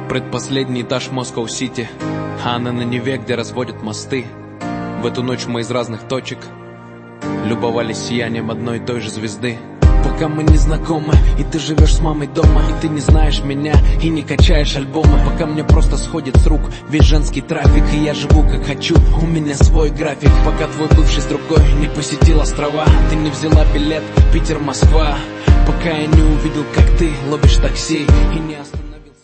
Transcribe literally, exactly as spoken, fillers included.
Предпоследний этаж Москва-Сити, а она на Неве, где разводят мосты. В эту ночь мы из разных точек любовались сиянием одной и той же звезды. Пока мы не знакомы, и ты живешь с мамой дома, и ты не знаешь меня, и не качаешь альбомы. Пока мне просто сходит с рук весь женский трафик, и я живу как хочу, у меня свой график. Пока твой бывший с другой не посетил острова, ты не взяла билет Питер-Москва. Пока я не увидел, как ты ловишь такси и не остановился.